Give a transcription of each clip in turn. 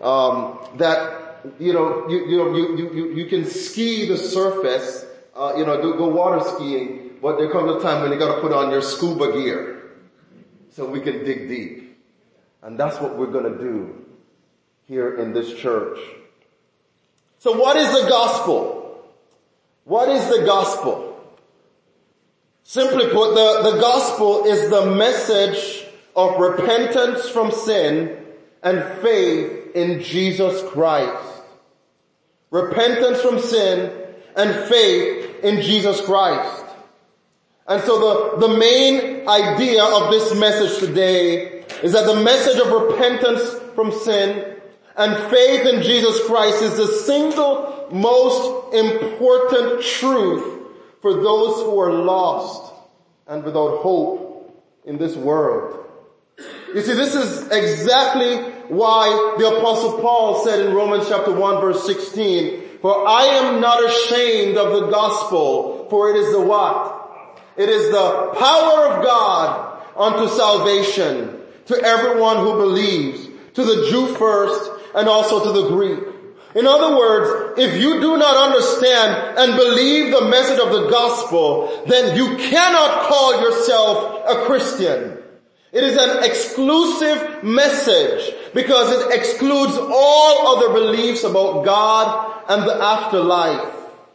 that, you can ski the surface, go water skiing, but there comes a time when you gotta put on your scuba gear so we can dig deep. And that's what we're gonna do here in this church. So what is the gospel? What is the gospel? Simply put, the gospel is the message of repentance from sin and faith in Jesus Christ. Repentance from sin and faith in Jesus Christ. And so the main idea of this message today is that the message of repentance from sin and faith in Jesus Christ is the single most important truth for those who are lost and without hope in this world. You see, this is exactly why the Apostle Paul said in Romans chapter 1 verse 16, "For I am not ashamed of the gospel, for it is the what? It is the power of God unto salvation to everyone who believes, to the Jew first and also to the Greek." In other words, if you do not understand and believe the message of the gospel, then you cannot call yourself a Christian. It is an exclusive message because it excludes all other beliefs about God and the afterlife.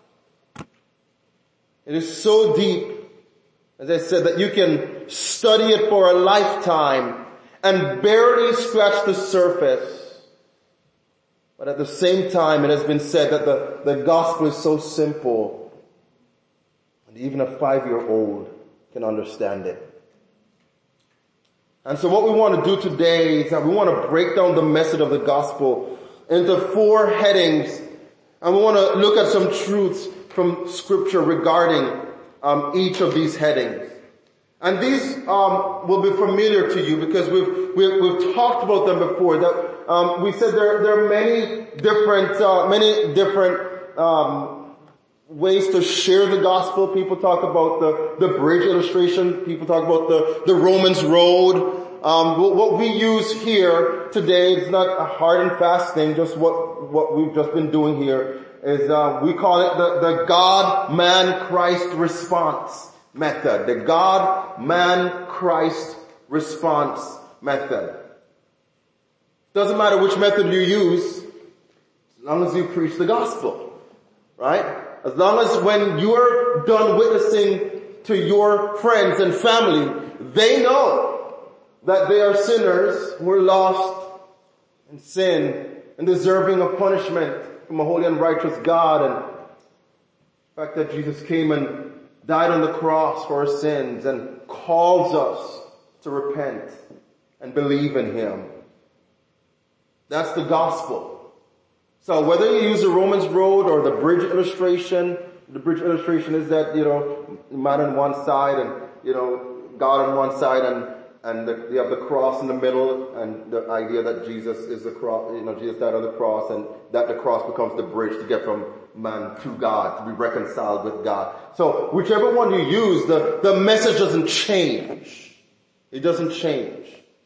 It is so deep, as I said, that you can study it for a lifetime and barely scratch the surface. But at the same time, it has been said that the gospel is so simple, and even a 5-year-old can understand it. And so what we want to do today is that we want to break down the message of the gospel into 4 headings, and we want to look at some truths from Scripture regarding each of these headings. And these will be familiar to you because we've talked about them before. That we said there are many different ways to share the gospel. People talk about the bridge illustration. People talk about the Romans road. What we use here today is not a hard and fast thing. Just what we've just been doing here is we call it the God, man, Christ response method. The God, man, Christ response method. Doesn't matter which method you use, as long as you preach the gospel, right? As long as when you're done witnessing to your friends and family, they know that they are sinners who are lost in sin and deserving of punishment from a holy and righteous God, and the fact that Jesus came and died on the cross for our sins and calls us to repent and believe in Him. That's the gospel. So whether you use the Romans road or the bridge illustration is that, man on one side and, God on one side and you have the cross in the middle, and the idea that Jesus is the cross, Jesus died on the cross, and that the cross becomes the bridge to get from man to God, to be reconciled with God. So whichever one you use, the message doesn't change. It doesn't change.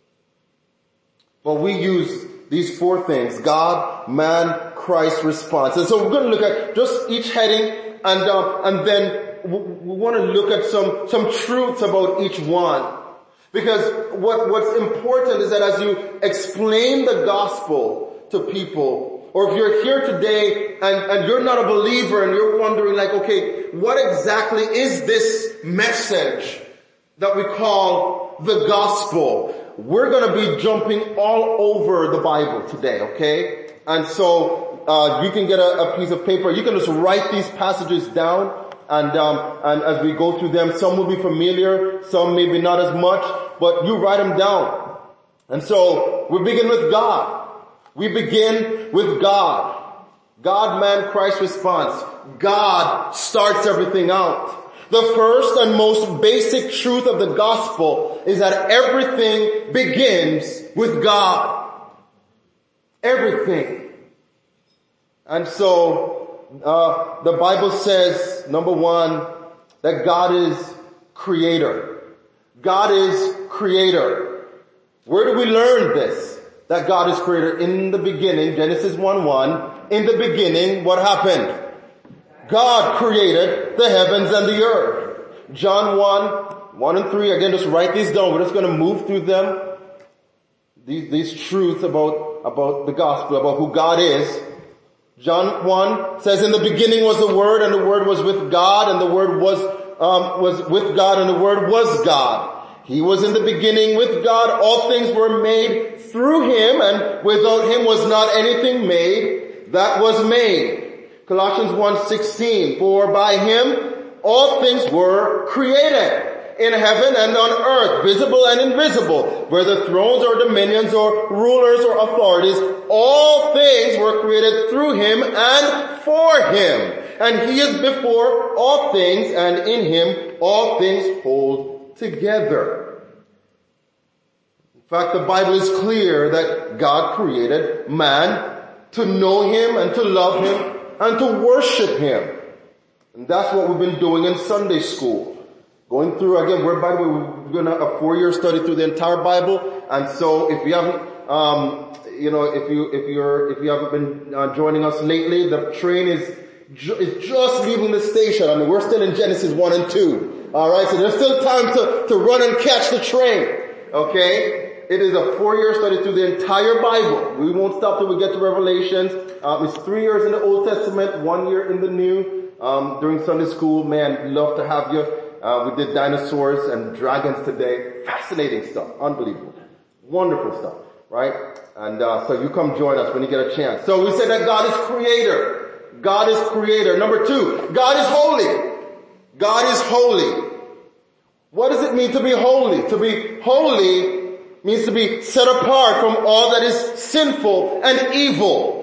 But we use these 4 things: God, man, Christ response. And so we're going to look at just each heading, and then we want to look at some truths about each one. Because what's important is that as you explain the gospel to people, or if you're here today and you're not a believer and you're wondering okay, what exactly is this message that we call the gospel? We're going to be jumping all over the Bible today, okay? And so you can get a piece of paper. You can just write these passages down, and as we go through them, some will be familiar, some maybe not as much, but you write them down. And so we begin with God. We begin with God. God, man, Christ response. God starts everything out. The first and most basic truth of the gospel is that everything begins with God. Everything. And so, the Bible says, number 1, that God is creator. God is creator. Where do we learn this? that God is creator. In the beginning, Genesis 1:1, in the beginning, what happened? God created the heavens and the earth. John 1 and 3, again, just write these down. We're just going to move through them. These truths about the gospel, about who God is. John 1 says, in the beginning was the Word, and the Word was with God, and the Word was with God, and the Word was God. He was in the beginning with God. All things were made through Him, and without Him was not anything made that was made. Colossians 1:16, for by Him all things were created, in heaven and on earth, visible and invisible, whether thrones or dominions or rulers or authorities, all things were created through Him and for Him. And He is before all things, and in Him all things hold together. In fact, the Bible is clear that God created man to know Him and to love Him and to worship Him. And that's what we've been doing in Sunday school. Going through, again, we're going to a 4-year study through the entire Bible. And so if you haven't, if you haven't been joining us lately, the train is just leaving the station. I mean, we're still in Genesis 1 and 2. Alright, so there's still time to run and catch the train. Okay? It is a 4-year study through the entire Bible. We won't stop till we get to Revelations. It's 3 years in the Old Testament, 1 year in the New. During Sunday school, man, love to have you. We did dinosaurs and dragons today. Fascinating stuff. Unbelievable. Wonderful stuff. Right? And so you come join us when you get a chance. So we said that God is creator. God is creator. Number 2, God is holy. God is holy. What does it mean to be holy? To be holy means to be set apart from all that is sinful and evil.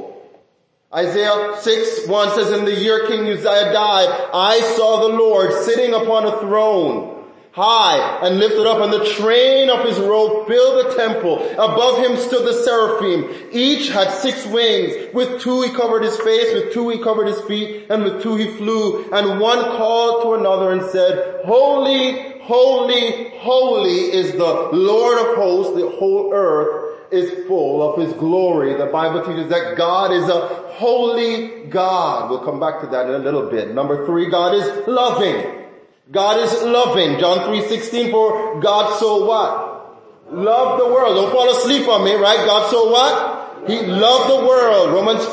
Isaiah 6:1 says, in the year King Uzziah died, I saw the Lord sitting upon a throne, high and lifted up, and the train of His robe filled the temple. Above Him stood the seraphim. Each had 6 wings. With 2 He covered His face, with 2 He covered His feet, and with 2 He flew. And one called to another and said, Holy, holy, holy is the Lord of hosts. The whole earth is full of His glory. The Bible teaches that God is a holy God. We'll come back to that in a little bit. Number 3, God is loving. God is loving. John 3:16, for God so what? Loved the world. Don't fall asleep on me, right? God so what? He loved the world. Romans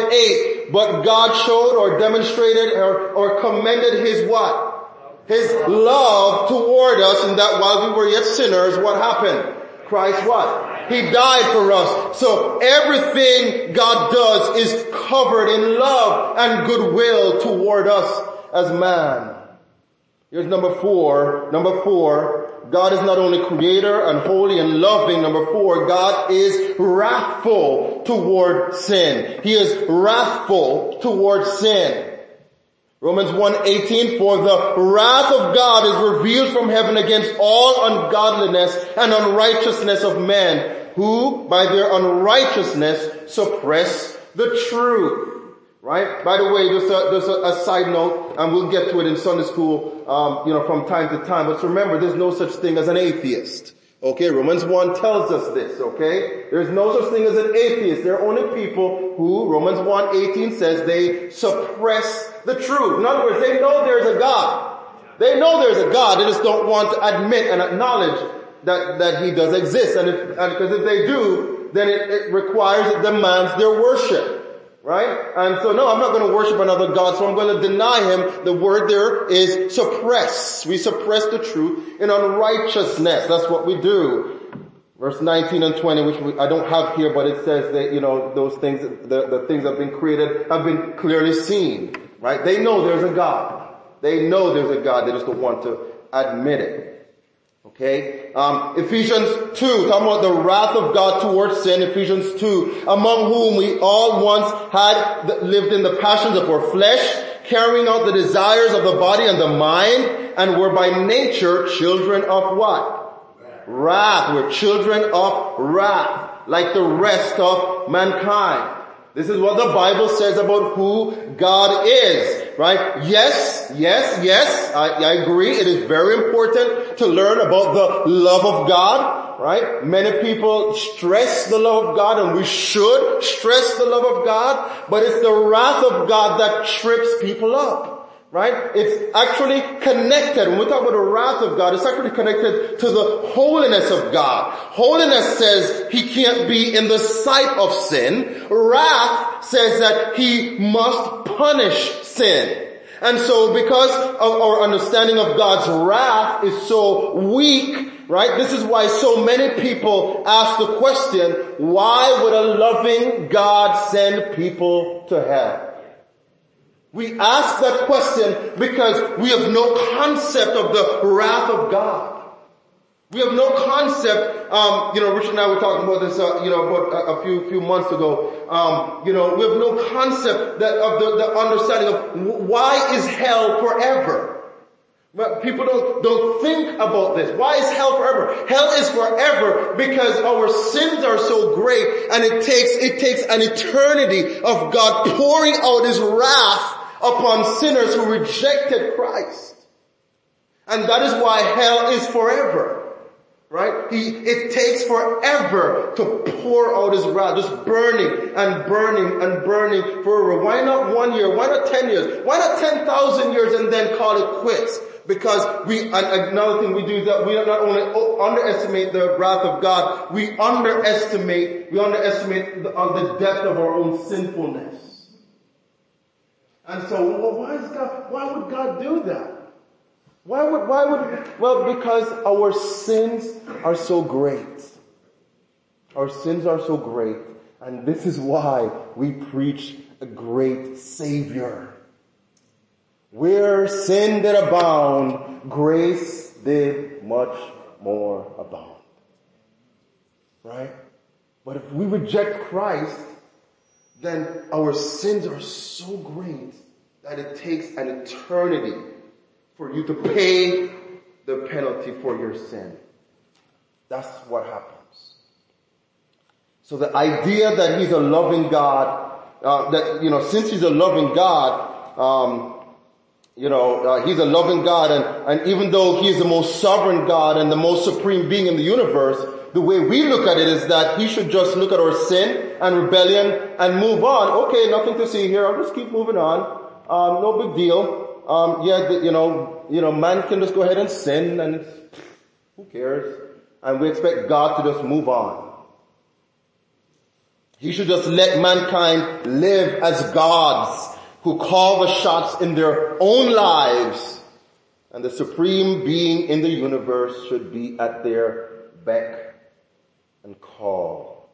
5:8. But God showed or demonstrated or commended His what? His love toward us, in that while we were yet sinners, what happened? Christ what? He died for us. So everything God does is covered in love and goodwill toward us as man. Here's number 4. Number 4, God is not only creator and holy and loving. Number 4, God is wrathful toward sin. He is wrathful toward sin. Romans 1:18, for the wrath of God is revealed from heaven against all ungodliness and unrighteousness of men, who by their unrighteousness suppress the truth. Right? By the way, there's a side note, and we'll get to it in Sunday school, from time to time. But remember, there's no such thing as an atheist. Okay? Romans 1 tells us this, okay? There's no such thing as an atheist. There are only people who, Romans 1:18 says, they suppress the truth. In other words, they know there's a God. They know there's a God. They just don't want to admit and acknowledge that He does exist. And because if they do, then it requires, it demands their worship. Right? And so no, I'm not going to worship another God, so I'm going to deny Him. The word there is suppress. We suppress the truth in unrighteousness. That's what we do. Verse 19 and 20, which I don't have here, but it says that, those things, the things that have been created have been clearly seen. Right? They know there's a God. They know there's a God. They just don't want to admit it. Okay? Ephesians 2, talking about the wrath of God towards sin. Ephesians 2, among whom we all once had lived in the passions of our flesh, carrying out the desires of the body and the mind, and were by nature children of what? Wrath. We're children of wrath, like the rest of mankind. This is what the Bible says about who God is, right? Yes, I agree. It is very important to learn about the love of God, right? Many people stress the love of God, and we should stress the love of God, but it's the wrath of God that trips people up, right? It's actually connected. When we talk about the wrath of God, it's actually connected to the holiness of God. Holiness says he can't be in the sight of sin. Wrath says that he must punish sin. And so because of our understanding of God's wrath is so weak, right? This is why so many people ask the question, why would a loving God send people to hell? We ask that question because we have no concept of the wrath of God. We have no concept, Richard and I were talking about this, about a few months ago. We have no concept that of the understanding of why is hell forever. But people don't think about this. Why is hell forever? Hell is forever because our sins are so great, and it takes an eternity of God pouring out his wrath upon sinners who rejected Christ. And that is why hell is forever. Right? It takes forever to pour out his wrath, just burning and burning and burning forever. Why not 1 year? Why not 10 years? Why not 10,000 years and then call it quits? Because another thing we do is that we not only underestimate the wrath of God, we underestimate the depth of our own sinfulness. And so, why would God do that? Well, because our sins are so great. Our sins are so great. And this is why we preach a great Savior. Where sin did abound, grace did much more abound. Right? But if we reject Christ, then our sins are so great that it takes an eternity for you to pay the penalty for your sin. That's what happens. So the idea that he's a loving God, since he's a loving God, he's a loving God, and even though he is the most sovereign God and the most supreme being in the universe, the way we look at it is that he should just look at our sin and rebellion and move on. Okay, nothing to see here. I'll just keep moving on. No big deal. Man can just go ahead and sin, and who cares? And we expect God to just move on. He should just let mankind live as gods who call the shots in their own lives, and the supreme being in the universe should be at their beck and call.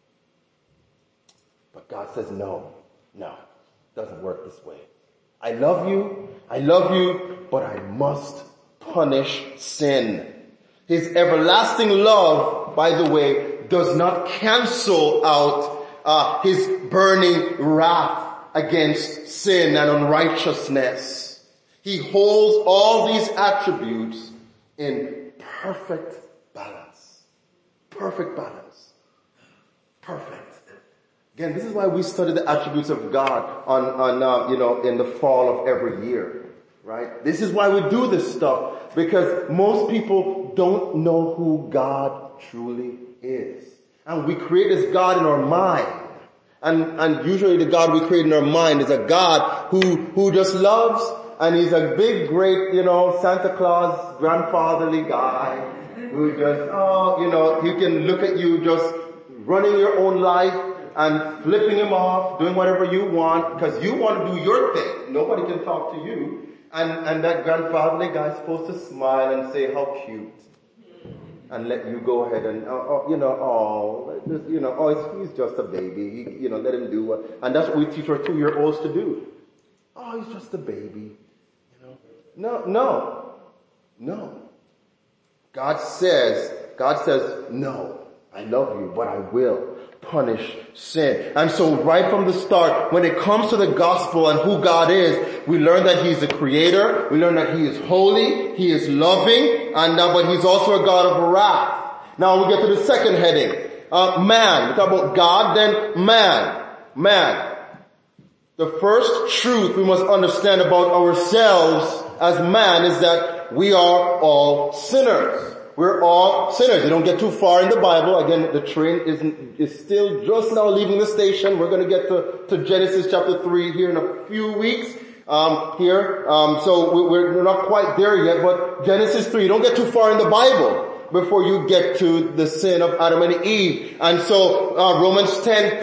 But God says no, it doesn't work this way. I love you, but I must punish sin. His everlasting love, by the way, does not cancel out his burning wrath against sin and unrighteousness. He holds all these attributes in perfect balance. Perfect balance. Perfect. Again, this is why we study the attributes of God in the fall of every year, right? This is why we do this stuff, because most people don't know who God truly is. And we create this God in our mind. And usually the God we create in our mind is a God who just loves, and he's a big, great, Santa Claus, grandfatherly guy who just, he can look at you just running your own life and flipping him off, doing whatever you want, because you want to do your thing. Nobody can talk to you. And that grandfatherly guy is supposed to smile and say, how cute. And let you go ahead and, he's just a baby. Let him do what, and that's what we teach our 2-year-olds to do. Oh, he's just a baby. No. God says, no, I love you, but I will punish sin. And so right from the start, when it comes to the gospel and who God is, we learn that he's the creator, we learn that he is holy, he is loving, but he's also a God of wrath. Now we get to the second heading. Man. We talk about God, then man. The first truth we must understand about ourselves as man is that we are all sinners. We're all sinners. You don't get too far in the Bible. Again, the train is still just now leaving the station. We're going to get to Genesis chapter 3 here in a few weeks. So we're not quite there yet, but Genesis 3, you don't get too far in the Bible before you get to the sin of Adam and Eve. And so, Romans 3:10,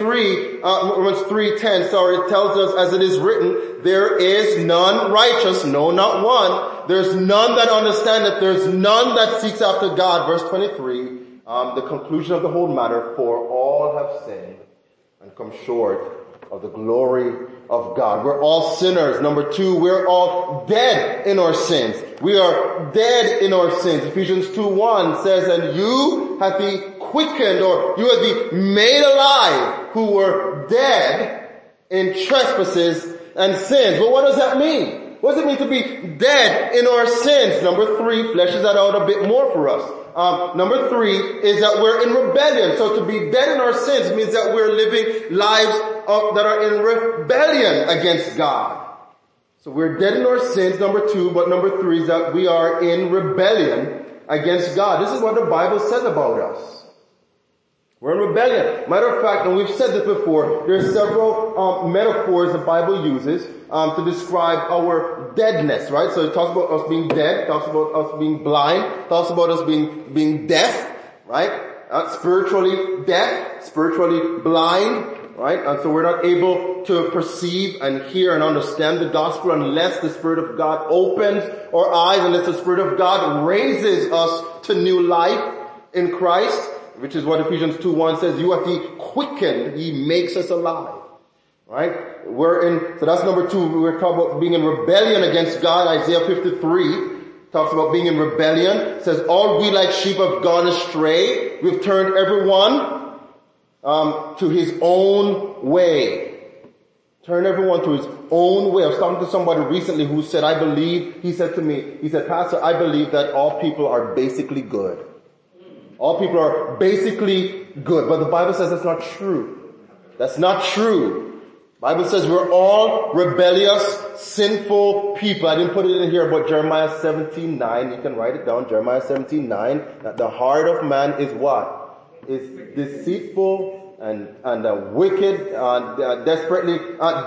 it tells us, as it is written, there is none righteous, no, not one. There's none that understandeth, there's none that seeks after God. Verse 23, the conclusion of the whole matter, for all have sinned and come short of the glory of God. We're all sinners. Number 2, we're all dead in our sins. We are dead in our sins. Ephesians 2:1 says, and you have been quickened, or you have been made alive, who were dead in trespasses and sins. But what does that mean? What does it mean to be dead in our sins? Number 3 fleshes that out a bit more for us. Number 3 is that we're in rebellion. So to be dead in our sins means that we're living lives that are in rebellion against God. So we're dead in our sins, number 2, but number 3 is that we are in rebellion against God. This is what the Bible says about us. We're in rebellion. Matter of fact, and we've said this before, there are several metaphors the Bible uses to describe our deadness, right? So it talks about us being dead, talks about us being blind, talks about us being deaf, right? Spiritually deaf, spiritually blind, right? And so we're not able to perceive and hear and understand the gospel unless the Spirit of God opens our eyes, unless the Spirit of God raises us to new life in Christ, which is what Ephesians 2:1 says, you have been quickened, He makes us alive. Right? So that's number 2. We're talking about being in rebellion against God. Isaiah 53 talks about being in rebellion. It says, all we like sheep have gone astray. We've turned everyone to his own way. Turn everyone to his own way. I was talking to somebody recently who said, he said to me, Pastor, I believe that all people are basically good. All people are basically good. But the Bible says that's not true. That's not true. The Bible says we're all rebellious, sinful people. I didn't put it in here, but Jeremiah 17:9, you can write it down, Jeremiah 17:9, that the heart of man is what? Is deceitful and wicked, desperately,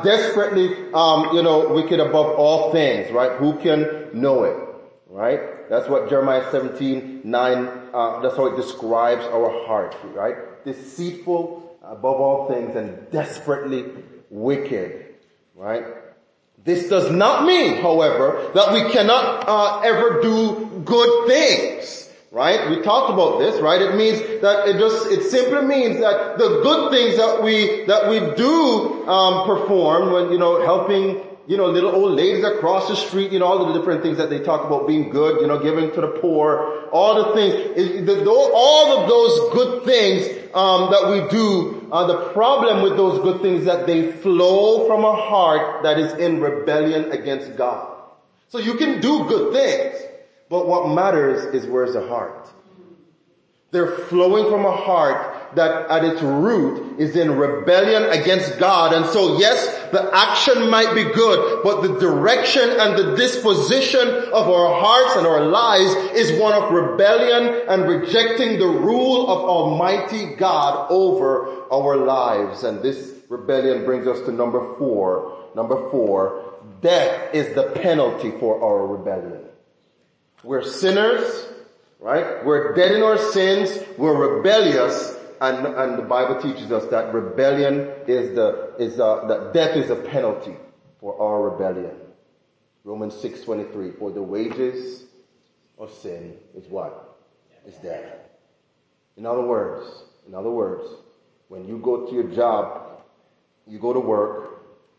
wicked above all things, right? Who can know it, right? That's what Jeremiah 17:9, that's how it describes our heart, right? Deceitful above all things and desperately wicked, right? This does not mean, however, that we cannot ever do good things, right? We talked about this, right? It means that it simply means that the good things that we do perform when, helping, little old ladies across the street, all the different things that they talk about being good, giving to the poor, all the things, all of those good things that we do, the problem with those good things is that they flow from a heart that is in rebellion against God. So you can do good things, but what matters is where's the heart. They're flowing from a heart that at its root is in rebellion against God. And so yes, the action might be good, but the direction and the disposition of our hearts and our lives is one of rebellion and rejecting the rule of Almighty God over our lives. And this rebellion brings us to number 4. Number 4, death is the penalty for our rebellion. We're sinners, right? We're dead in our sins, we're rebellious, and the Bible teaches us that rebellion that death is a penalty for our rebellion. Romans 6:23, for the wages of sin is what? Is death. In other words, when you go to your job, you go to work,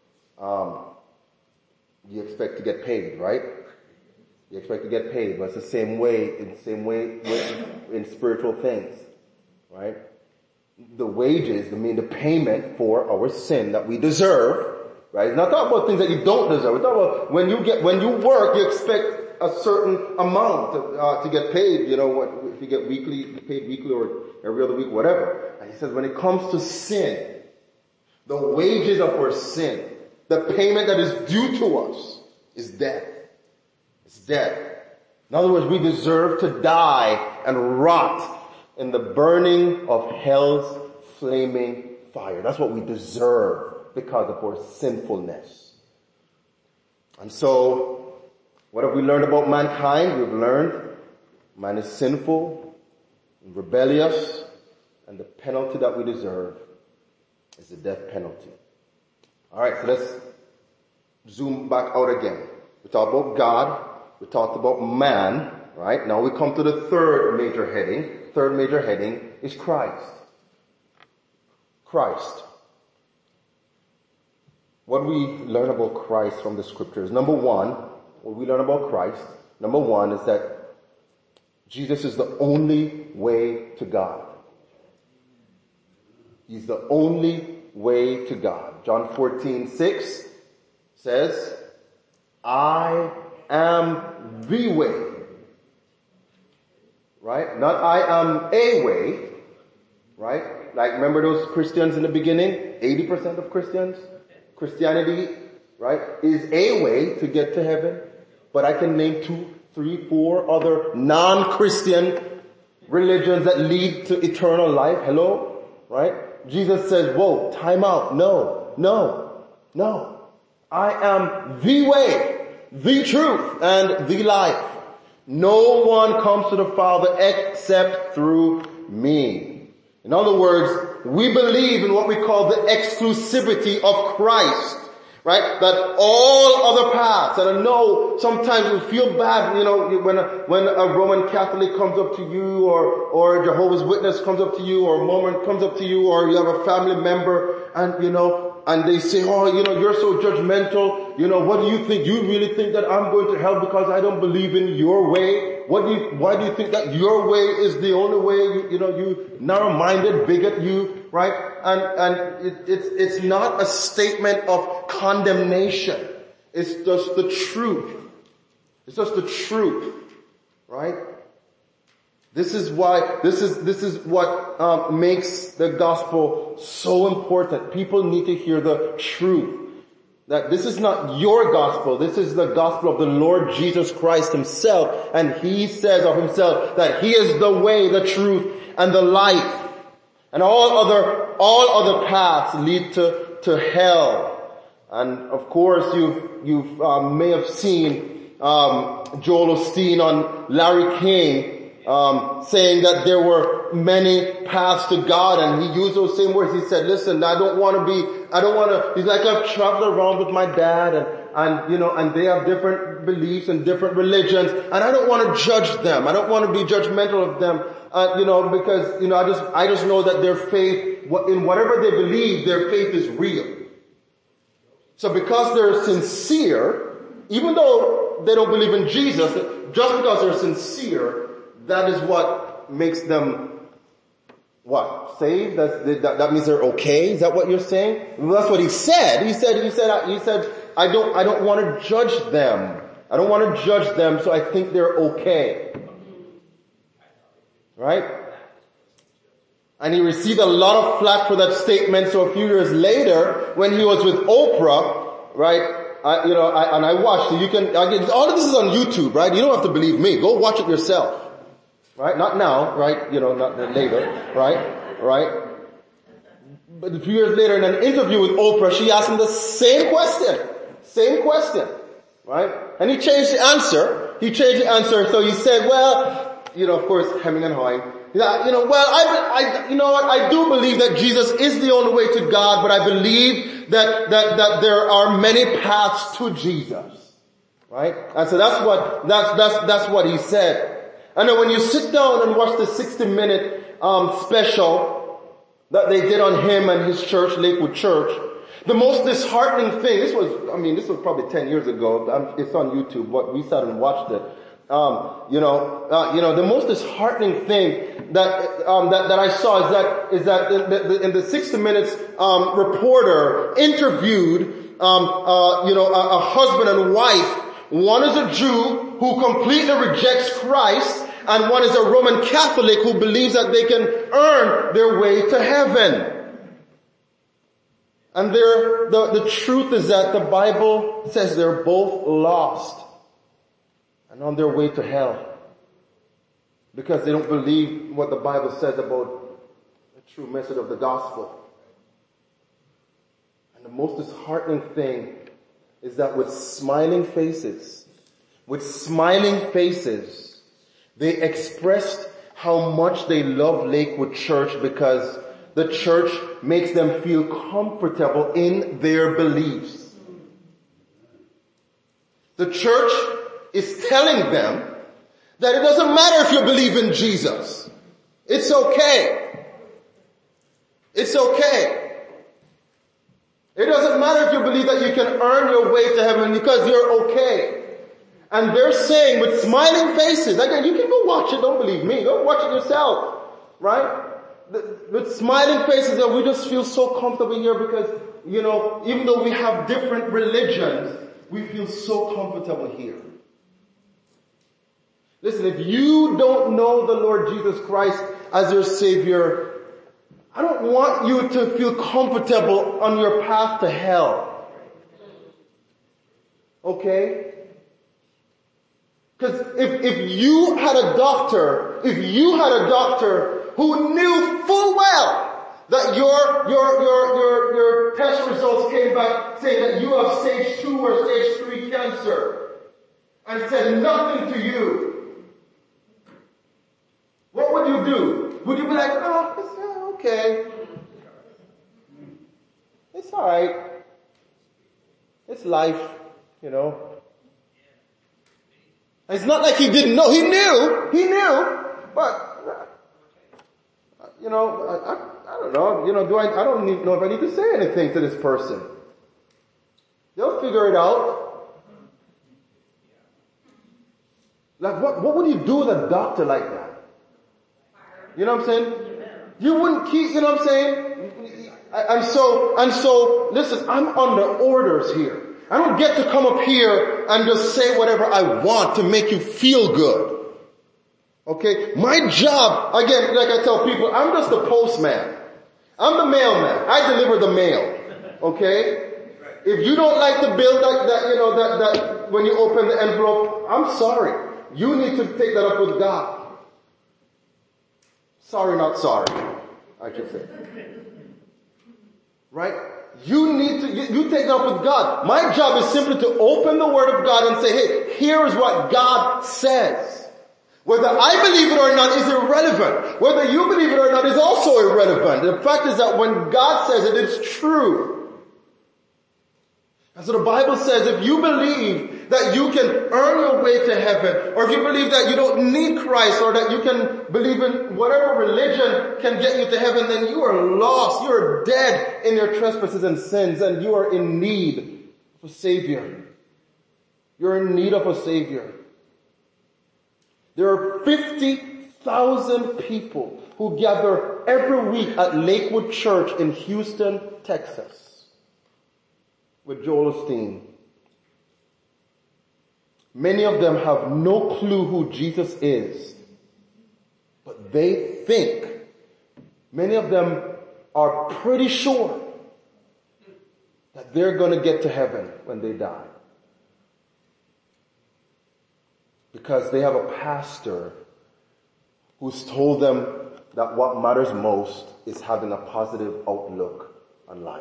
you expect to get paid, right? You expect to get paid, but it's the same way in spiritual things, right? The wages, the payment for our sin that we deserve, right? It's not talking about things that you don't deserve. We're talking about when you work, you expect a certain amount to get paid. If you get weekly, you get paid weekly or every other week, whatever. And he says when it comes to sin, the wages of our sin, the payment that is due to us is death. It's death. In other words, we deserve to die and rot in the burning of hell's flaming fire. That's what we deserve because of our sinfulness. And so, what have we learned about mankind? We've learned man is sinful, and rebellious, and the penalty that we deserve is the death penalty. Alright, so let's zoom back out again. We talked about God, we talked about man, right? Now we come to the third major heading. Third major heading is Christ. Christ. What we learn about Christ from the scriptures. Number one, what we learn about Christ, number one is that Jesus is the only way to God. He's the only way to God. John 14:6 says, I am the way. Right? Not I am a way. Right? Like remember those Christians in the beginning? 80% of Christianity, right, is a way to get to heaven. But I can name 2, 3, 4 other non-Christian religions that lead to eternal life. Hello? Right? Jesus says, whoa, time out. No. I am the way, the truth, and the life. No one comes to the Father except through me. In other words, we believe in what we call the exclusivity of Christ. Right? That all other paths, and I know sometimes we feel bad, when a Roman Catholic comes up to you, or a Jehovah's Witness comes up to you, or a Mormon comes up to you, or you have a family member, and they say, you're so judgmental, what do you think? You really think that I'm going to hell because I don't believe in your way? Why do you think that your way is the only way? You narrow-minded bigot, you, right? And it's not a statement of condemnation. It's just the truth. It's just the truth, right? This is what makes the gospel so important. People need to hear the truth. That this is not your gospel. This is the gospel of the Lord Jesus Christ himself. And he says of himself that he is the way, the truth, and the life. And all other paths lead to hell. And of course you may have seen, Joel Osteen on Larry King, saying that there were many paths to God, and he used those same words. He said, listen, he's like, I've traveled around with my dad and they have different beliefs and different religions, and I don't want to judge them. I don't want to be judgmental of them, because, I just know that their faith, in whatever they believe, their faith is real. So because they're sincere, even though they don't believe in Jesus, just because they're sincere, that is what makes them, what? Saved? That means they're okay? Is that what you're saying? Well, that's what he said. He said, I don't want to judge them. I don't want to judge them, so I think they're okay. Right? And he received a lot of flack for that statement, so a few years later, when he was with Oprah, right, I watched it. All of this is on YouTube, right? You don't have to believe me. Go watch it yourself. Right? Not now, right? Not later, right? But a few years later in an interview with Oprah, she asked him the same question, right? And he changed the answer. So he said, well, of course, hemming and hawing. I do believe that Jesus is the only way to God, but I believe that there are many paths to Jesus. Right? And so that's what he said. And then when you sit down and watch the 60-minute special that they did on him and his church, Lakewood Church, the most disheartening thing, this was probably 10 years ago, it's on YouTube, but we sat and watched it. The most disheartening thing that I saw is that in the 60 Minutes, reporter interviewed, a husband and wife. One is a Jew who completely rejects Christ, and one is a Roman Catholic who believes that they can earn their way to heaven. And the truth is that the Bible says they're both lost. and on their way to hell because they don't believe what the Bible says about the true message of the gospel. And the most disheartening thing is that with smiling faces, they expressed how much they love Lakewood Church because the church makes them feel comfortable in their beliefs. The church is telling them that it doesn't matter if you believe in Jesus. It's okay. It's okay. It doesn't matter if you believe that you can earn your way to heaven because you're okay. And they're saying with smiling faces, again, you can go watch it, don't believe me, go watch it yourself, right? With smiling faces that we just feel so comfortable here because, even though we have different religions, we feel so comfortable here. Listen, if you don't know the Lord Jesus Christ as your Savior, I don't want you to feel comfortable on your path to hell. Okay? Because if you had a doctor who knew full well that your test results came back saying that you have stage 2 or stage 3 cancer and said nothing to you, what would you do? Would you be like, oh, it's okay. It's alright. It's life, It's not like he didn't know. He knew, but, I don't know, I don't even know if I need to say anything to this person. They'll figure it out. Like what would you do with a doctor like that? You know what I'm saying? You wouldn't keep, you know what I'm saying? And so, listen, I'm under orders here. I don't get to come up here and just say whatever I want to make you feel good. Okay? My job, again, like I tell people, I'm just the postman. I'm the mailman. I deliver the mail. Okay? If you don't like the bill that when you open the envelope, I'm sorry. You need to take that up with God. Sorry, not sorry, I should say. Right? You take it up with God. My job is simply to open the Word of God and say, hey, here is what God says. Whether I believe it or not is irrelevant. Whether you believe it or not is also irrelevant. The fact is that when God says it, it's true. And so the Bible says if you believe that you can earn your way to heaven, or if you believe that you don't need Christ, or that you can believe in whatever religion can get you to heaven, then you are lost. You are dead in your trespasses and sins, and you are in need of a Savior. You're in need of a Savior. There are 50,000 people who gather every week at Lakewood Church in Houston, Texas, with Joel Osteen. Many of them have no clue who Jesus is, but they think, many of them are pretty sure that they're going to get to heaven when they die. Because they have a pastor who's told them that what matters most is having a positive outlook on life.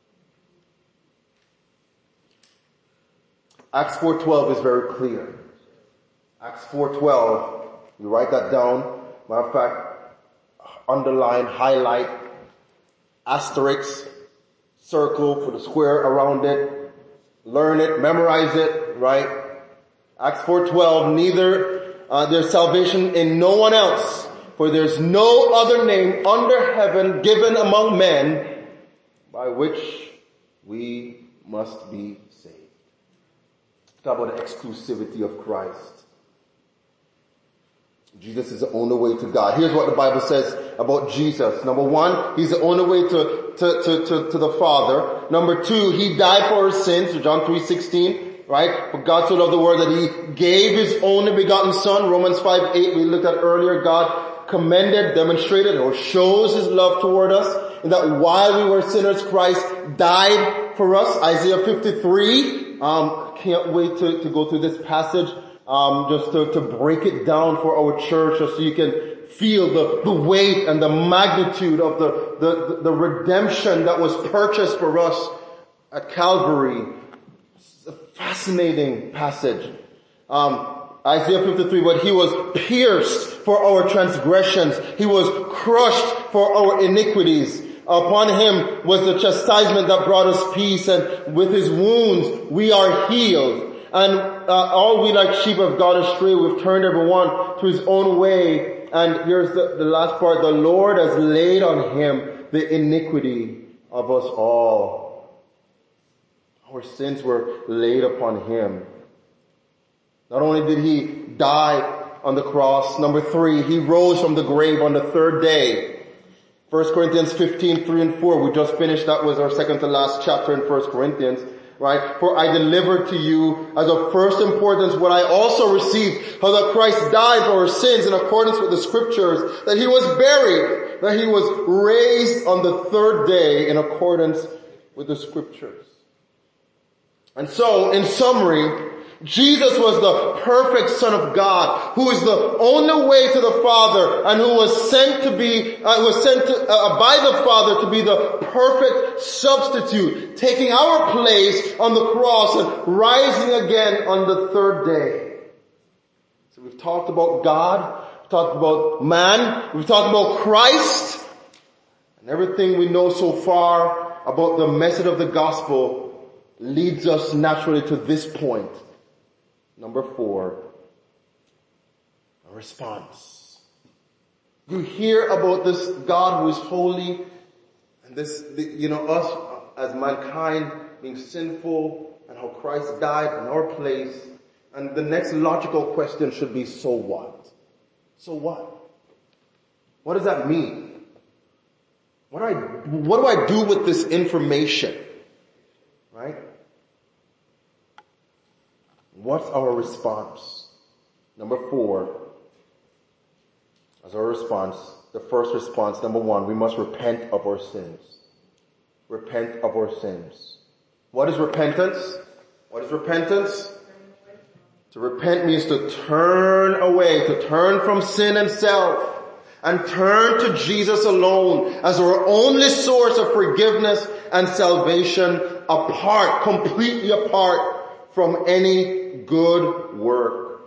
Acts 4:12 is very clear. Acts 4:12, you write that down. Matter of fact, underline, highlight, asterisk, circle, put a square around it, learn it, memorize it, right? Acts 4:12, neither there's salvation in no one else, for there's no other name under heaven given among men by which we must be saved. Talk about the exclusivity of Christ. Jesus is the only way to God. Here's what the Bible says about Jesus. Number one, He's the only way to the Father. Number two, He died for our sins. John 3:16, right? For God so loved the world that He gave His only begotten Son. Romans 5:8, we looked at earlier. God commended, demonstrated, or shows His love toward us, and that while we were sinners, Christ died for us. Isaiah 53. Can't wait to go through this passage. just to break it down for our church just so you can feel the weight and the magnitude of the redemption that was purchased for us at Calvary. It's a fascinating passage. Isaiah 53, but he was pierced for our transgressions. He was crushed for our iniquities. Upon him was the chastisement that brought us peace, and with his wounds we are healed. And all we like sheep have gone astray. We've turned everyone to his own way. And here's the last part. The Lord has laid on him the iniquity of us all. Our sins were laid upon him. Not only did he die on the cross, number 3, he rose from the grave on the 3rd day. 1 Corinthians 15, 3 and 4. We just finished. That was our second to last chapter in 1 Corinthians. Right? For I delivered to you as of first importance what I also received, how that Christ died for our sins in accordance with the scriptures, that he was buried, that he was raised on the 3rd day in accordance with the scriptures. And so, in summary, Jesus was the perfect Son of God, who is the only way to the Father, and who was sent by the Father to be the perfect substitute, taking our place on the cross and rising again on the 3rd day. So we've talked about God, we've talked about man, we've talked about Christ, and everything we know so far about the message of the gospel leads us naturally to this point. Number 4, a response. You hear about this God who is holy, and this, us as mankind being sinful, and how Christ died in our place. And the next logical question should be, so what? So what? What does that mean? What do I do with this information? Right? What's our response? Number 4, as our response, the first response, number 1, we must repent of our sins. Repent of our sins. What is repentance? What is repentance? To repent means to turn away, to turn from sin and self, and turn to Jesus alone as our only source of forgiveness and salvation, completely apart from any good work.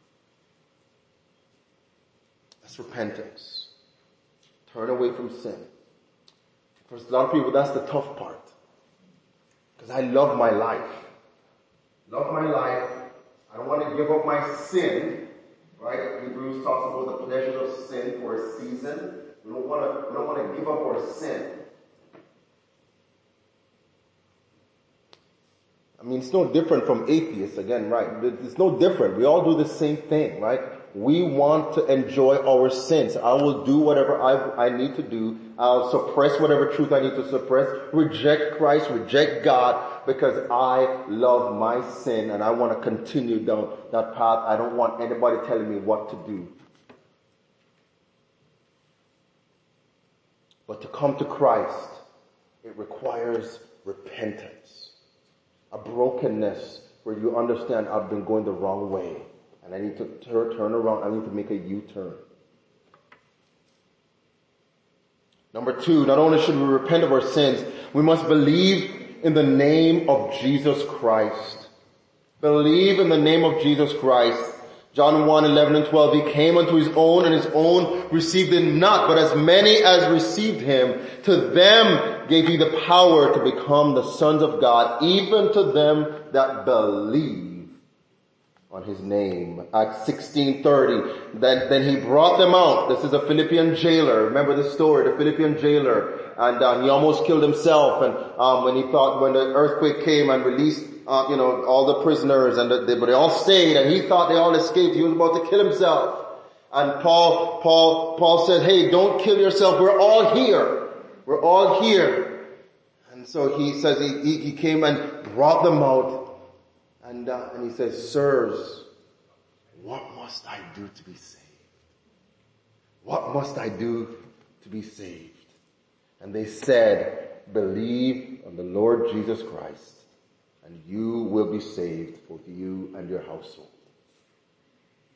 That's repentance. Turn away from sin. For a lot of people, that's the tough part. Because I love my life. Love my life. I don't want to give up my sin. Right? Hebrews talks about the pleasures of sin for a season. We don't want to give up our sin. I mean, it's no different from atheists again, right? It's no different. We all do the same thing, right? We want to enjoy our sins. I will do whatever I need to do. I'll suppress whatever truth I need to suppress. Reject Christ, reject God, because I love my sin and I want to continue down that path. I don't want anybody telling me what to do. But to come to Christ, it requires repentance. A brokenness where you understand I've been going the wrong way and I need to turn around. I need to make a U-turn. Number 2, not only should we repent of our sins, we must believe in the name of Jesus Christ. Believe in the name of Jesus Christ. John 1, 11 and 12, he came unto his own and his own received him not, but as many as received him, to them gave he the power to become the sons of God, even to them that believe on his name. Acts 16:30, then he brought them out. This is a Philippian jailer. Remember the story, the Philippian jailer. And he almost killed himself. And when the earthquake came and released all the prisoners, but they all stayed, and he thought they all escaped. He was about to kill himself. And Paul said, hey, don't kill yourself. We're all here. We're all here. And so he says he came and brought them out. And he says, sirs, what must I do to be saved? What must I do to be saved? And they said, believe on the Lord Jesus Christ, and you will be saved, both you and your household.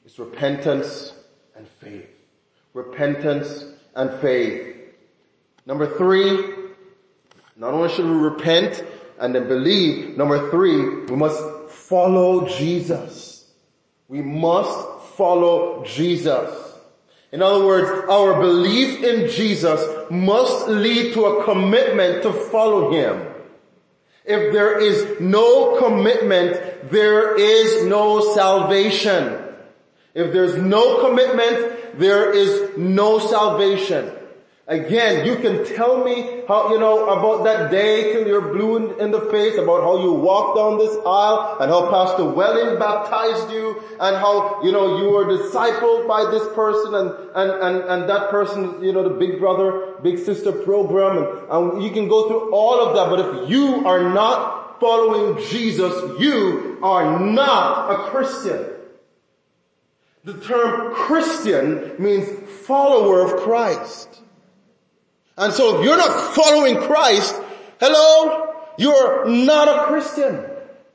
It's repentance and faith. Repentance and faith. Number 3, not only should we repent and then believe, number 3, we must follow Jesus. We must follow Jesus. In other words, our belief in Jesus must lead to a commitment to follow Him. If there is no commitment, there is no salvation. If there's no commitment, there is no salvation. Again, you can tell me how, about that day till you're blue in the face, about how you walked down this aisle and how Pastor Welling baptized you and how, you were discipled by this person and that person, the big brother, big sister program and you can go through all of that, but if you are not following Jesus, you are not a Christian. The term Christian means follower of Christ. And so if you're not following Christ, hello, you're not a Christian.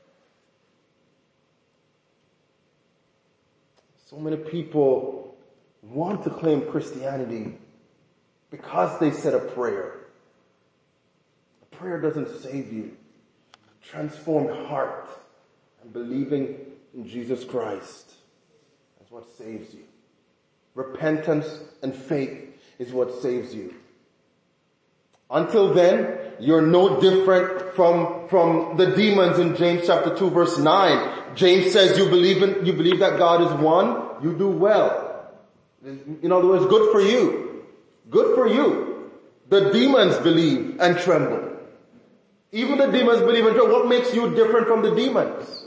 So many people want to claim Christianity because they said a prayer. A prayer doesn't save you. A transformed heart and believing in Jesus Christ, that's what saves you. Repentance and faith is what saves you. Until then, you're no different from the demons in James chapter 2 verse 9. James says you believe that God is one, you do well. In other words, good for you. Good for you. The demons believe and tremble. Even the demons believe and tremble. What makes you different from the demons?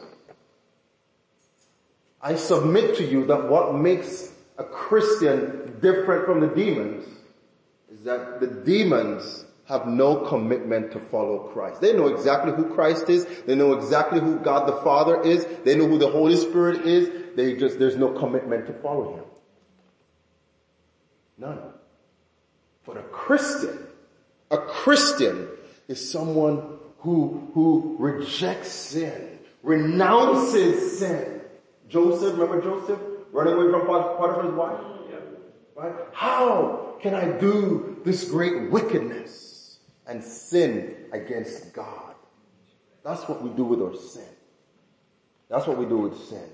I submit to you that what makes a Christian different from the demons is that the demons have no commitment to follow Christ. They know exactly who Christ is. They know exactly who God the Father is. They know who the Holy Spirit is. There's no commitment to follow Him. None. But a Christian is someone who rejects sin, renounces sin. Joseph, remember Joseph? Running away from Potiphar's wife? Right? How can I do this great wickedness and sin against God? That's what we do with our sin. That's what we do with sin.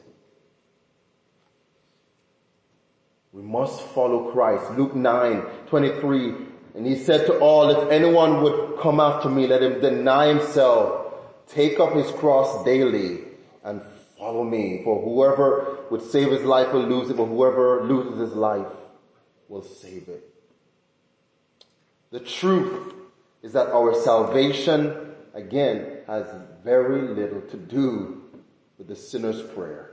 We must follow Christ. Luke 9:23. And He said to all, if anyone would come after me, let him deny himself, take up his cross daily, and follow me. For whoever would save his life will lose it, but whoever loses his life will save it. The truth is that our salvation, again, has very little to do with the sinner's prayer.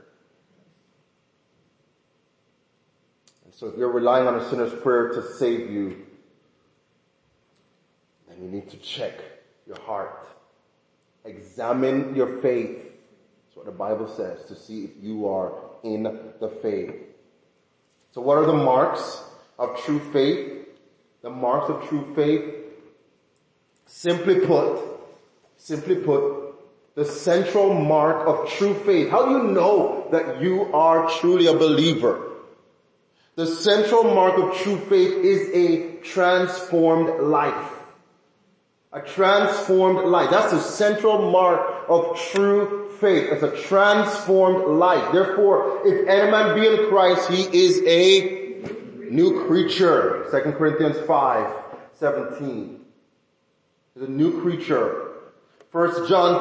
And so if you're relying on a sinner's prayer to save you, then you need to check your heart. Examine your faith. That's what the Bible says, to see if you are in the faith. So what are the marks of true faith? The marks of true faith, simply put, the central mark of true faith. How do you know that you are truly a believer? The central mark of true faith is a transformed life. A transformed life. That's the central mark of true faith. It's a transformed life. Therefore, if any man be in Christ, he is a new creature. 2 Corinthians 5:17. He's a new creature. 1 John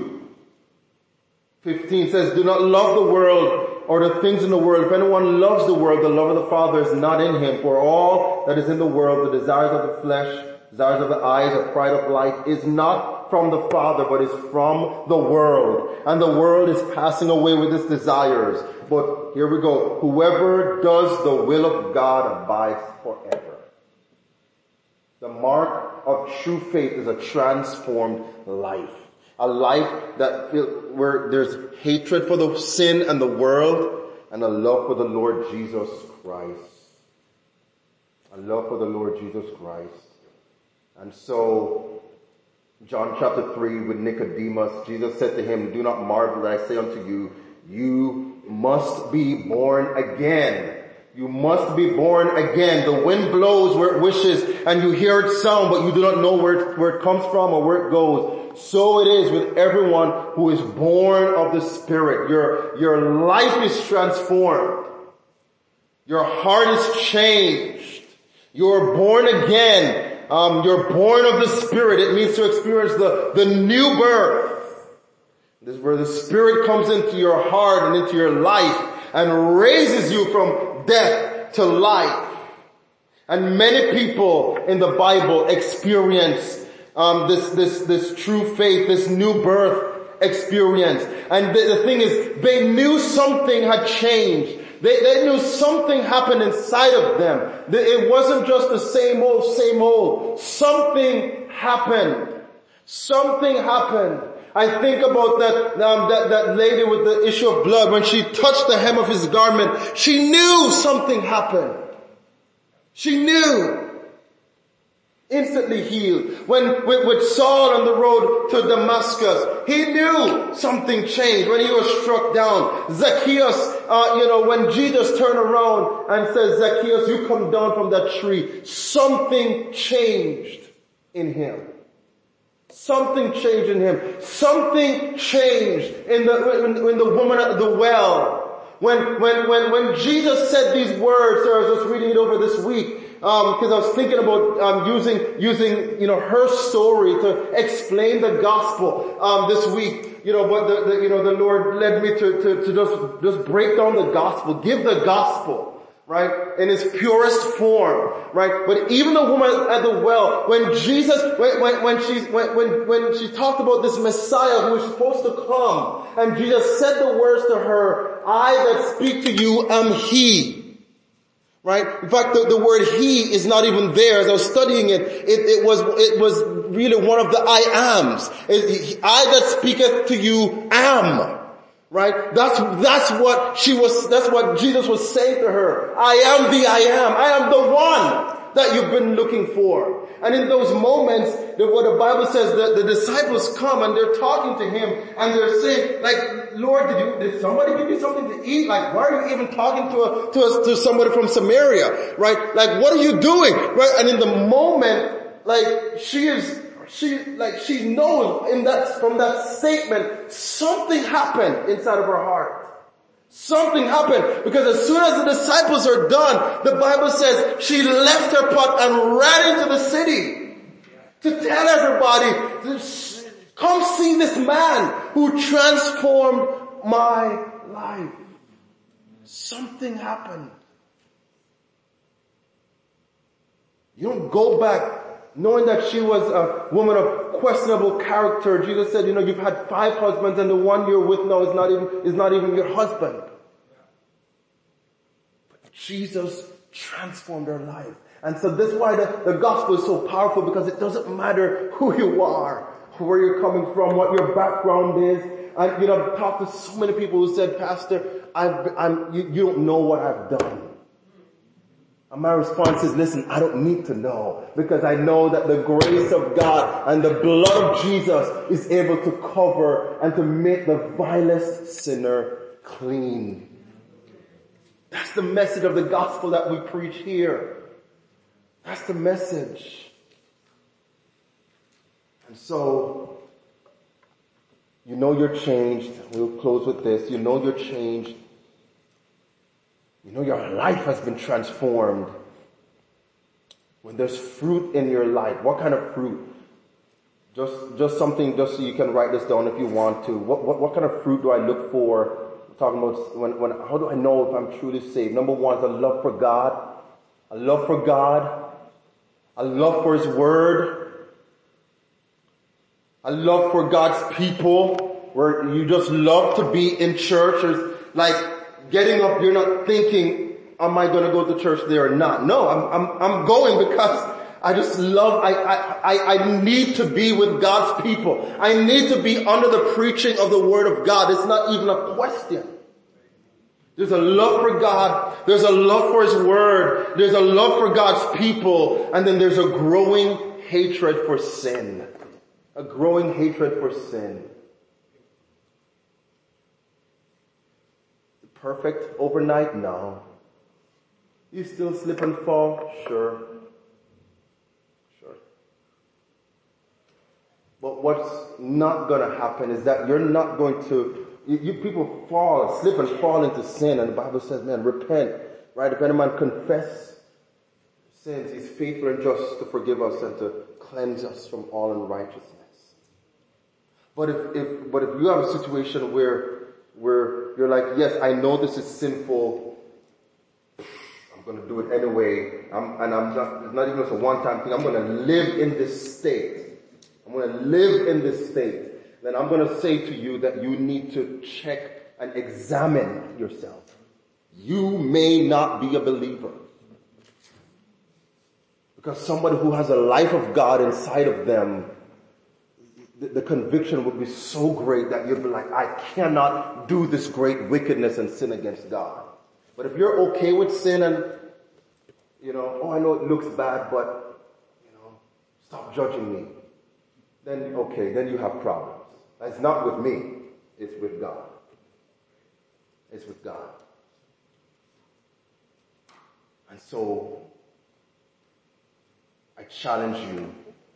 2:15 says, do not love the world or the things in the world. If anyone loves the world, the love of the Father is not in him. For all that is in the world, the desires of the flesh, desires of the eyes, the pride of life, is not from the Father, but is from the world. And the world is passing away with its desires. But here we go. Whoever does the will of God abides forever. The mark of true faith is a transformed life. A life where there's hatred for the sin and the world, and a love for the Lord Jesus Christ. A love for the Lord Jesus Christ. And so, John chapter 3 with Nicodemus, Jesus said to him, do not marvel that I say unto you, You must be born again. You must be born again. The wind blows where it wishes and you hear its sound, but you do not know where it comes from or where it goes. So it is with everyone who is born of the Spirit. Your life is transformed. Your heart is changed. You're born again. You're born of the Spirit. It means to experience the new birth. This is where the Spirit comes into your heart and into your life and raises you from death to life. And many people in the Bible experience this true faith, this new birth experience. And the thing is, they knew something had changed. They knew something happened inside of them. It wasn't just the same old, same old. Something happened. Something happened. I think about that lady with the issue of blood. When she touched the hem of his garment, she knew something happened. She knew. Instantly healed. With Saul on the road to Damascus, he knew something changed when he was struck down. Zacchaeus, when Jesus turned around and said, Zacchaeus, you come down from that tree. Something changed in him. Something changed in him. Something changed in the woman at the well. When Jesus said these words, so I was just reading it over this week, because I was thinking about using her story to explain the gospel this week. But the Lord led me to just break down the gospel, give the gospel, right, in its purest form, right? But even the woman at the well, when Jesus, when she talked about this Messiah who was supposed to come, and Jesus said the words to her, I that speak to you am He. Right? In fact, the word He is not even there. As I was studying it was really one of the I ams. I that speaketh to you am. Right? That's what Jesus was saying to her. I am the I am. I am the one that you've been looking for. And in those moments, what the Bible says, the disciples come and they're talking to him and they're saying, like, Lord, did somebody give you something to eat? Like, why are you even talking to somebody from Samaria? Right? Like, what are you doing? Right? And in the moment, like, she knows from that statement, something happened inside of her heart. Something happened, because as soon as the disciples are done, the Bible says she left her pot and ran into the city to tell everybody, come see this man who transformed my life. Something happened. You don't go back knowing that she was a woman of questionable character. Jesus said, you've had 5 husbands and the one you're with now is not even your husband. But Jesus transformed her life. And so this is why the gospel is so powerful, because it doesn't matter who you are, where you're coming from, what your background is. And I've talked to so many people who said, Pastor, you don't know what I've done. And my response is, listen, I don't need to know, because I know that the grace of God and the blood of Jesus is able to cover and to make the vilest sinner clean. That's the message of the gospel that we preach here. That's the message. And so, you're changed. We'll close with this. You're changed. Your life has been transformed. When there's fruit in your life, what kind of fruit? Just something, just so you can write this down if you want to. What kind of fruit do I look for? We're talking about how do I know if I'm truly saved? Number 1 is a love for God. A love for God. A love for His Word. A love for God's people, where you just love to be in church. There's like, getting up, you're not thinking, am I going to go to church there or not? No, I'm going because I just love, I need to be with God's people. I need to be under the preaching of the Word of God. It's not even a question. There's a love for God. There's a love for His Word. There's a love for God's people. And then there's a growing hatred for sin. A growing hatred for sin. perfect overnight? No. You still slip and fall? Sure. But what's not going to happen is that you're not going to, you people slip and fall into sin, and the Bible says, man, repent, right? If any man confess sins, he's faithful and just to forgive us and to cleanse us from all unrighteousness. But if you have a situation where you're like, yes, I know this is sinful, I'm going to do it anyway, it's not even just a one-time thing, I'm going to live in this state. I'm going to live in this state. Then I'm going to say to you that you need to check and examine yourself. You may not be a believer. Because somebody who has a life of God inside of them, the conviction would be so great that you'd be like, I cannot do this great wickedness and sin against God. But if you're okay with sin and, I know it looks bad, but, stop judging me. Then you have problems. It's not with me. It's with God. It's with God. And so, I challenge you,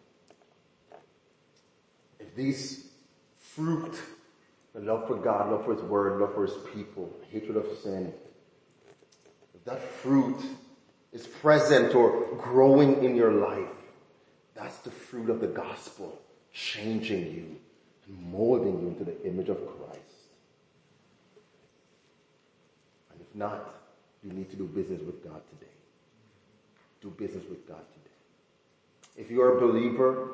if these fruit, the love for God, love for His Word, love for His people, hatred of sin, if that fruit is present or growing in your life, that's the fruit of the gospel, changing you and molding you into the image of Christ. And if not, you need to do business with God today. Do business with God today. If you are a believer,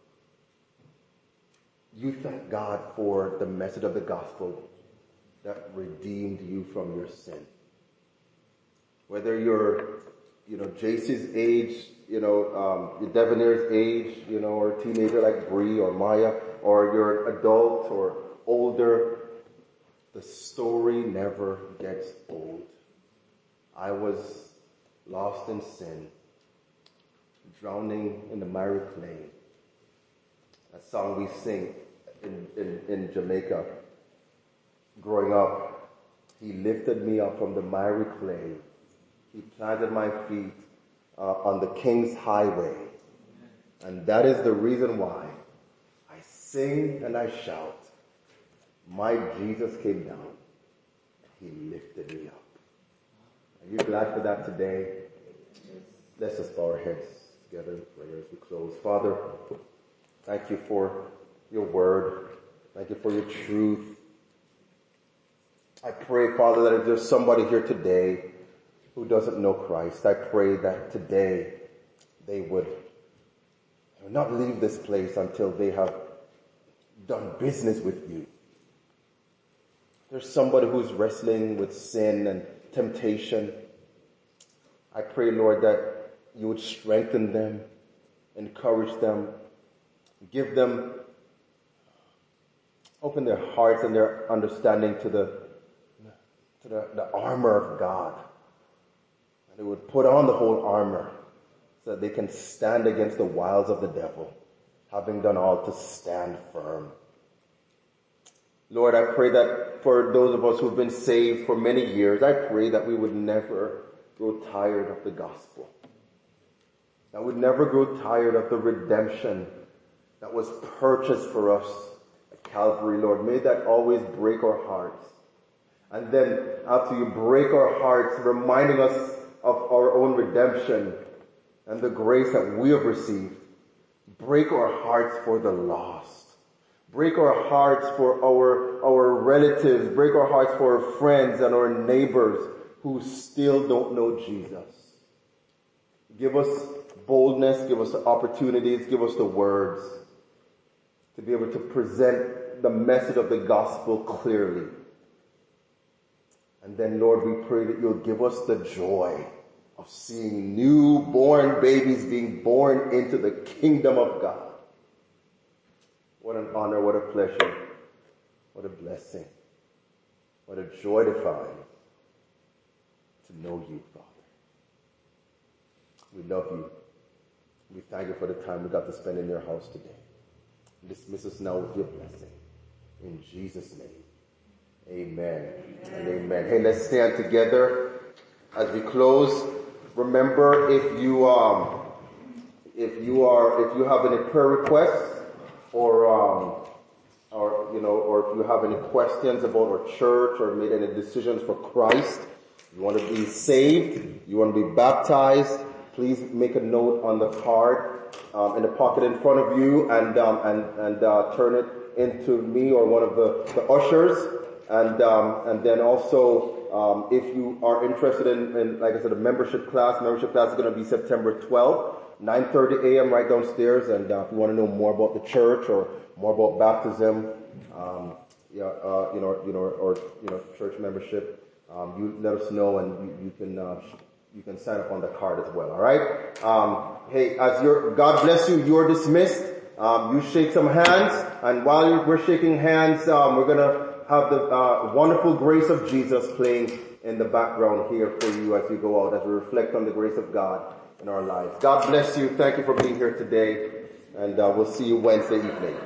you thank God for the message of the gospel that redeemed you from your sin. Whether you're, JC's age, Devanier's age, or a teenager like Bree or Maya, or you're an adult or older, the story never gets old. I was lost in sin, drowning in the miry clay. That song we sing in Jamaica. Growing up, He lifted me up from the miry clay. He planted my feet on the King's highway. And that is the reason why I sing and I shout. My Jesus came down. He lifted me up. Are you glad for that today? Let's just bow our heads together in prayer as we close. Father, thank you for your word. Thank you for your truth. I pray, Father, that if there's somebody here today who doesn't know Christ, I pray that today they would not leave this place until they have done business with you. There's somebody who's wrestling with sin and temptation. I pray, Lord, that you would strengthen them, encourage them, give them, open their hearts and their understanding to the armor of God. And they would put on the whole armor so that they can stand against the wiles of the devil, having done all to stand firm. Lord, I pray that for those of us who've been saved for many years, I pray that we would never grow tired of the gospel. That we'd never grow tired of the redemption that was purchased for us at Calvary, Lord. May that always break our hearts. And then after you break our hearts, reminding us of our own redemption and the grace that we have received, break our hearts for the lost. Break our hearts for our relatives. Break our hearts for our friends and our neighbors who still don't know Jesus. Give us boldness, give us the opportunities, give us the words to be able to present the message of the gospel clearly. And then, Lord, we pray that you'll give us the joy of seeing newborn babies being born into the kingdom of God. What an honor, what a pleasure, what a blessing, what a joy to find to know you, Father. We love you. We thank you for the time we got to spend in your house today. Dismiss us now with your blessing. In Jesus' name. Amen and amen. Hey, let's stand together as we close. Remember, if you have any prayer requests or if you have any questions about our church or made any decisions for Christ, you want to be saved, you want to be baptized, please make a note on the card in the pocket in front of you and turn it into me or one of the ushers. And then also, if you are interested in, like I said, a membership class is going to be September 12th, 9:30 a.m. right downstairs. And if you want to know more about the church or more about baptism, church membership, you let us know, and you can sign up on the card as well. All right. God bless you. You're dismissed. You shake some hands, and while we're shaking hands, we're gonna have the wonderful grace of Jesus playing in the background here for you as you go out, as we reflect on the grace of God in our lives. God bless you. Thank you for being here today, and we'll see you Wednesday evening.